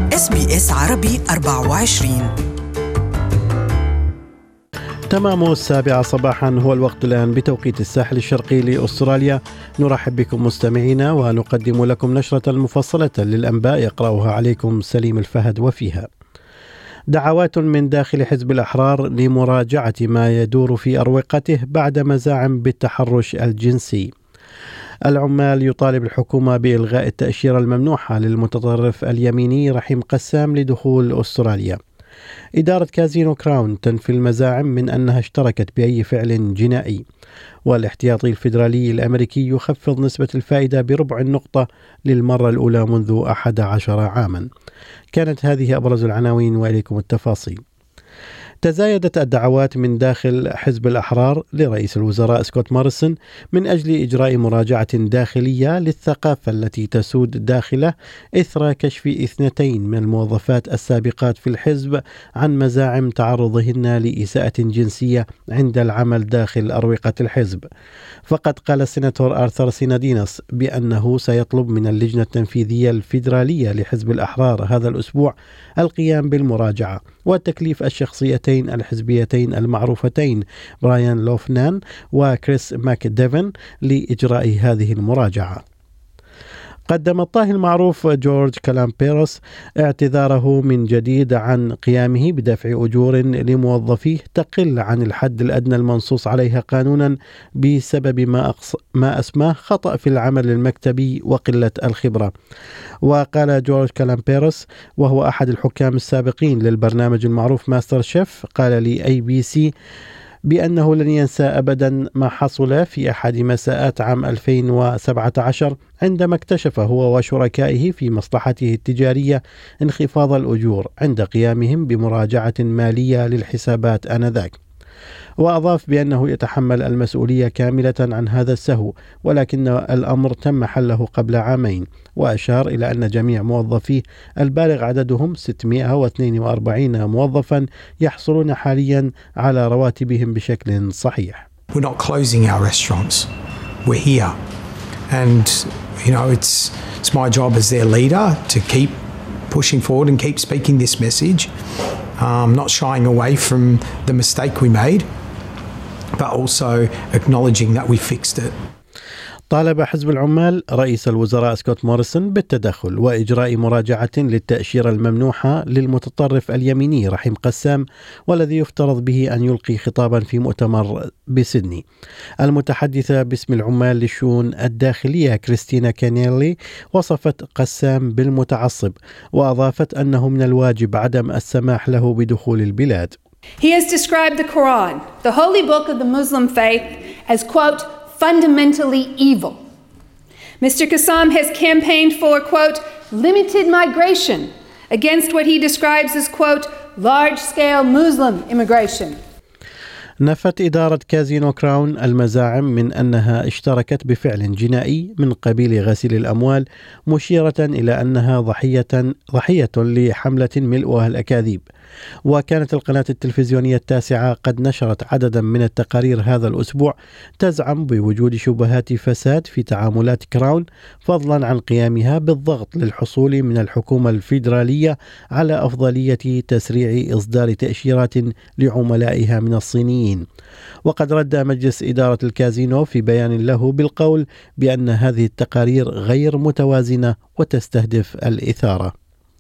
SBS عربي 24. تمام 7 صباحا هو الوقت الآن بتوقيت الساحل الشرقي لأستراليا. نرحب بكم مستمعينا ونقدم لكم نشرة مفصلة للأنباء يقرأها عليكم سليم الفهد. وفيها دعوات من داخل حزب الأحرار لمراجعة ما يدور في أروقته بعد مزاعم بالتحرش الجنسي. العمال يطالب الحكومة بإلغاء التأشيرة الممنوحة للمتطرف اليميني رحيم قسام لدخول أستراليا. إدارة كازينو كراون تنفي المزاعم من أنها اشتركت بأي فعل جنائي. والاحتياطي الفيدرالي الأمريكي يخفض نسبة الفائدة بربع النقطة للمرة الأولى منذ 11 عاما. كانت هذه أبرز العناوين وإليكم التفاصيل. تزايدت الدعوات من داخل حزب الأحرار لرئيس الوزراء سكوت موريسون من أجل إجراء مراجعة داخلية للثقافة التي تسود داخله إثر كشف 2 من الموظفات السابقات في الحزب عن مزاعم تعرضهن لإساءة جنسية عند العمل داخل أروقة الحزب. فقد قال السيناتور آرثر سينادينوس بأنه سيطلب من اللجنة التنفيذية الفيدرالية لحزب الأحرار هذا الأسبوع القيام بالمراجعة وتكليف الشخصيتين الحزبيتين المعروفتين برايان لوفنان وكريس ماك ديفن لإجراء هذه المراجعة. قدم الطاهي المعروف جورج كالامبيروس اعتذاره من جديد عن قيامه بدفع أجور لموظفيه تقل عن الحد الأدنى المنصوص عليها قانونا بسبب ما أسماه خطأ في العمل المكتبي وقلة الخبرة. وقال جورج كالامبيروس وهو أحد الحكام السابقين للبرنامج المعروف ماستر شيف قال لي ABC بأنه لن ينسى أبدا ما حصل في أحد مساءات عام 2017 عندما اكتشف هو وشركائه في مصلحته التجارية انخفاض الأجور عند قيامهم بمراجعة مالية للحسابات آنذاك. وأضاف بأنه يتحمل المسؤولية كاملة عن هذا السهو ولكن الأمر تم حله قبل عامين. وأشار إلى أن جميع موظفيه البالغ عددهم 642 موظفا يحصلون حاليا على رواتبهم بشكل صحيح. We're not closing our restaurants. We're here. And it's my job as their leader to keep pushing forward and keep speaking this message. Not shying away from the mistake we made, but also acknowledging that we fixed it. طالب حزب العمال رئيس الوزراء سكوت موريسون بالتدخل وإجراء مراجعة للتأشيرة الممنوحة للمتطرف اليميني رحيم قسام والذي يفترض به أن يلقي خطابا في مؤتمر بسيدني. المتحدثة باسم العمال للشؤون الداخلية كريستينا كانيلي وصفت قسام بالمتعصب وأضافت أنه من الواجب عدم السماح له بدخول البلاد. He has described the Quran, the holy book of the Muslim faith, as, quote, fundamentally evil. Mr. Qassam has campaigned for, quote, limited migration against what he describes as, quote, large-scale Muslim immigration. نفت إدارة كازينو كراون المزاعم من أنها اشتركت بفعل جنائي من قبيل غسيل الأموال مشيرة إلى أنها ضحية لحملة ملؤها الأكاذيب. وكانت القناة التلفزيونية التاسعة قد نشرت عددا من التقارير هذا الأسبوع تزعم بوجود شبهات فساد في تعاملات كراون فضلا عن قيامها بالضغط للحصول من الحكومة الفيدرالية على أفضلية تسريع إصدار تأشيرات لعملائها من الصينيين. وقد رد مجلس إدارة الكازينو في بيان له بالقول بأن هذه التقارير غير متوازنة وتستهدف الإثارة.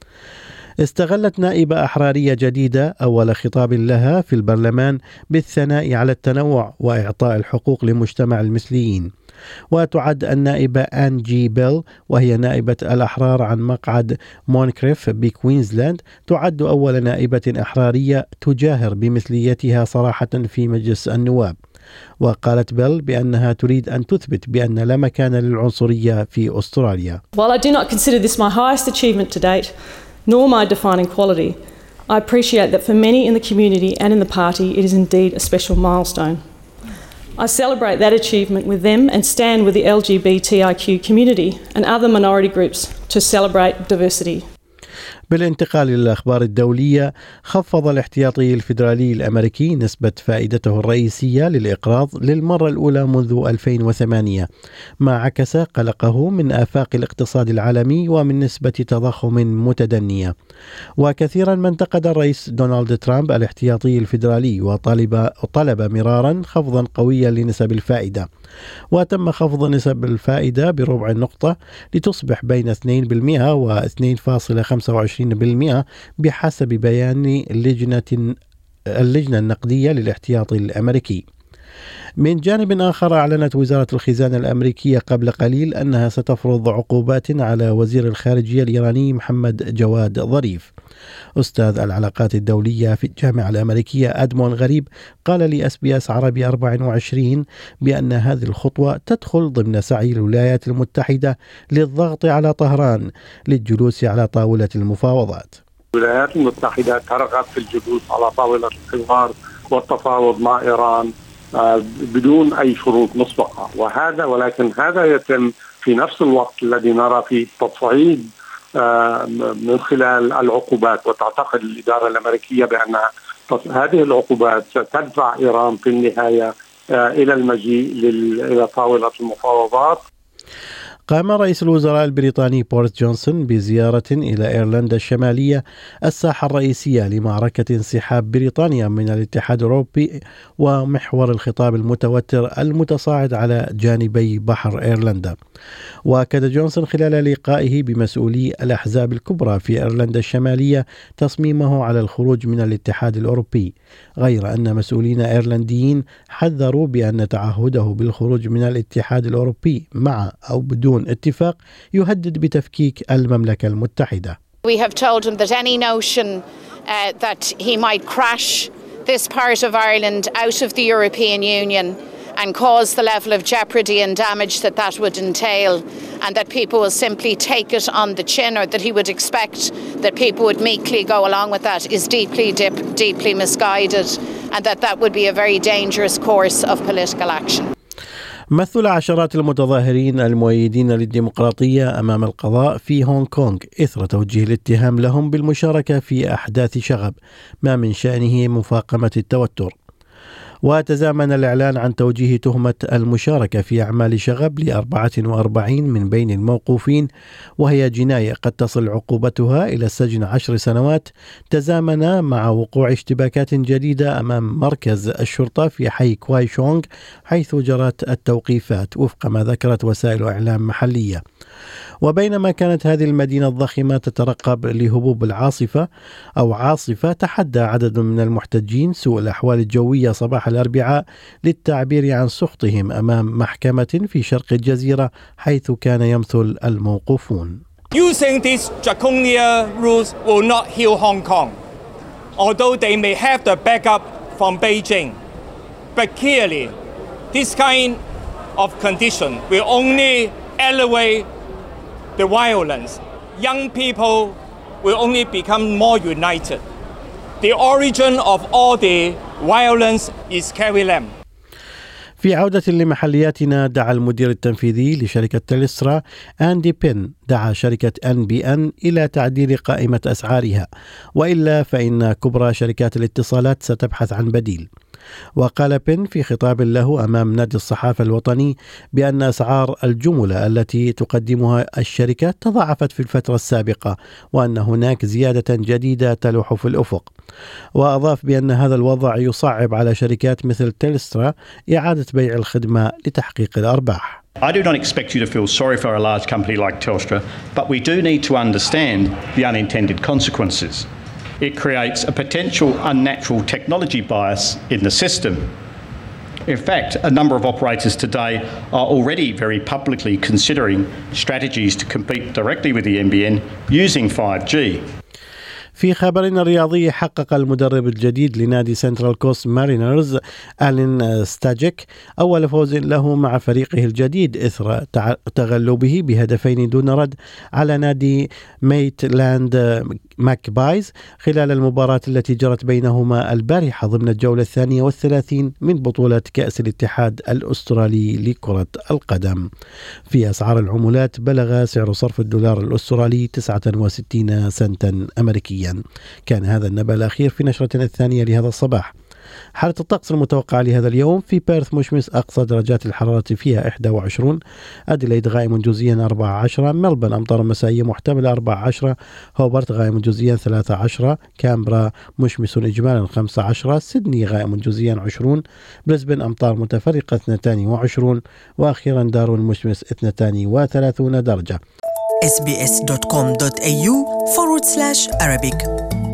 استغلت نائبة أحرارية جديدة أول خطاب لها في البرلمان بالثناء على التنوع وإعطاء الحقوق لمجتمع المثليين. وتعد النائبة أنجي بيل وهي نائبة الأحرار عن مقعد مونكريف بكوينزلاند تعد أول نائبة أحرارية تجاهر بمثليتها صراحة في مجلس النواب. وقالت بيل بأنها تريد أن تثبت بأن لا مكان للعنصرية في أستراليا. While I do not consider this my highest achievement to date, nor my defining quality, I appreciate that for many in the community and in the party it is indeed a special milestone. I celebrate that achievement with them and stand with the LGBTIQ community and other minority groups to celebrate diversity. بالانتقال إلى الأخبار الدولية، خفض الاحتياطي الفيدرالي الأمريكي نسبة فائدته الرئيسية للإقراض للمرة الأولى منذ 2008، ما عكس قلقه من آفاق الاقتصاد العالمي ومن نسبة تضخم متدنية. وكثيرا ما انتقد الرئيس دونالد ترامب الاحتياطي الفيدرالي وطلب مرارا خفضا قويا لنسب الفائدة، وتم خفض نسب الفائدة بربع النقطة لتصبح بين 2% و 2.25% بحسب بيان اللجنة النقدية للاحتياطي الأمريكي. من جانب آخر، أعلنت وزارة الخزانة الأمريكية قبل قليل أنها ستفرض عقوبات على وزير الخارجية الإيراني محمد جواد ظريف. أستاذ العلاقات الدولية في الجامعة الأمريكية أدمون غريب قال لSBS عربي 24 بأن هذه الخطوة تدخل ضمن سعي الولايات المتحدة للضغط على طهران للجلوس على طاولة المفاوضات. الولايات المتحدة ترغب في الجلوس على طاولة الحوار والتفاوض مع إيران بدون أي شروط مسبقة، ولكن هذا يتم في نفس الوقت الذي نرى فيه تصعيد من خلال العقوبات. وتعتقد الإدارة الأمريكية بأن هذه العقوبات ستدفع إيران في النهاية إلى المجيء إلى طاولة المفاوضات. قام رئيس الوزراء البريطاني بوريس جونسون بزيارة إلى إيرلندا الشمالية، الساحة الرئيسية لمعركة انسحاب بريطانيا من الاتحاد الأوروبي ومحور الخطاب المتوتر المتصاعد على جانبي بحر إيرلندا. وأكد جونسون خلال لقائه بمسؤولي الأحزاب الكبرى في إيرلندا الشمالية تصميمه على الخروج من الاتحاد الأوروبي، غير أن مسؤولين إيرلنديين حذروا بأن تعهده بالخروج من الاتحاد الأوروبي مع أو بدون اتفاق يهدد بتفكيك المملكة المتحدة. We have told him that any notion that he might crash this part of Ireland out of the European Union and cause the level of jeopardy and damage that would entail, and that people will simply take it on the chin, or that he would expect that people would meekly go along with that, is deeply misguided, and that would be a very dangerous course of political action. مثل عشرات المتظاهرين المؤيدين للديمقراطية أمام القضاء في هونغ كونغ إثر توجيه الاتهام لهم بالمشاركة في أحداث شغب، ما من شأنه مفاقمة التوتر. وتزامن الإعلان عن توجيه تهمة المشاركة في أعمال شغب ل44 من بين الموقوفين، وهي جناية قد تصل عقوبتها إلى السجن 10 سنوات، تزامن مع وقوع اشتباكات جديدة أمام مركز الشرطة في حي كواي شونغ حيث جرت التوقيفات وفق ما ذكرت وسائل إعلام محلية. وبينما كانت هذه المدينة الضخمة تترقب لهبوب عاصفة، تحدى عدد من المحتجين سوء الأحوال الجوية صباح الأربعاء للتعبير عن سخطهم أمام محكمة في شرق الجزيرة حيث كان يمثل الموقوفون. Using these draconian rules will not heal Hong Kong, although they may have the backup from Beijing. But clearly, this kind of condition will only elevate the violence. Young people will only become more united. The origin of all the violence is Carrie Lam. في عودة لمحلياتنا، دعا المدير التنفيذي لشركة تيلسترا أندي بين شركة NBN إلى تعديل قائمة أسعارها، وإلا فإن كبرى شركات الاتصالات ستبحث عن بديل. وقال بين في خطاب له أمام نادي الصحافة الوطني بأن أسعار الجملة التي تقدمها الشركة تضاعفت في الفترة السابقة، وأن هناك زيادة جديدة تلوح في الأفق. وأضاف بأن هذا الوضع يصعب على شركات مثل تيلسترا إعادة بيع الخدمة لتحقيق الأرباح. I do not expect you to feel sorry for a large company like Telstra, but we do need to understand the unintended consequences. It creates a potential unnatural technology bias in the system. In fact, a number of operators today are already very publicly considering strategies to compete directly with the NBN using 5G. في خبرنا الرياضي، حقق المدرب الجديد لنادي سنترال كوست مارينرز ألين ستاجيك أول فوز له مع فريقه الجديد إثر تغلبه بهدفين دون رد على نادي ميتلاند ماكبايز خلال المباراة التي جرت بينهما البارحة ضمن الجولة 32 من بطولة كأس الاتحاد الأسترالي لكرة القدم. في أسعار العملات بلغ سعر صرف الدولار الأسترالي 69 سنتا أمريكيا. كان هذا النبأ الأخير في نشرتنا الثانية لهذا الصباح. حالة الطقس المتوقعة لهذا اليوم: في بيرث مشمس، أقصى درجات الحرارة فيها 21. أديلايد غائم جزئيا 14. ملبن أمطار مسائية محتملة 14. هوبرت غائم جزئيا 13. كامبرا مشمس إجمالا 15. سيدني غائم جزئيا 20. بريسبن أمطار متفرقة 22. وأخيرا داروين مشمس 32 درجة. sbs.com.au/Arabic